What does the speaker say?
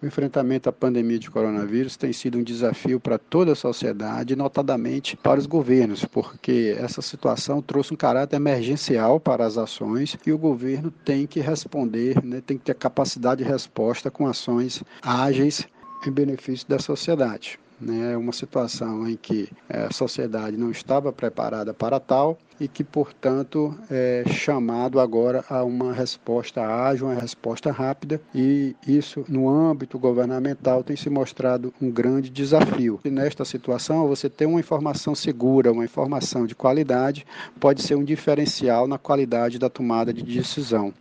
O enfrentamento à pandemia de coronavírus tem sido um desafio para toda a sociedade, notadamente para os governos, porque essa situação trouxe um caráter emergencial para as ações e o governo tem que responder, né, tem que ter capacidade de resposta com ações ágeis em benefício da sociedade. É uma situação em que a sociedade não estava preparada para tal e que, portanto, é chamado agora a uma resposta ágil, uma resposta rápida, e isso, no âmbito governamental, tem se mostrado um grande desafio. E nesta situação, você ter uma informação segura, uma informação de qualidade, pode ser um diferencial na qualidade da tomada de decisão.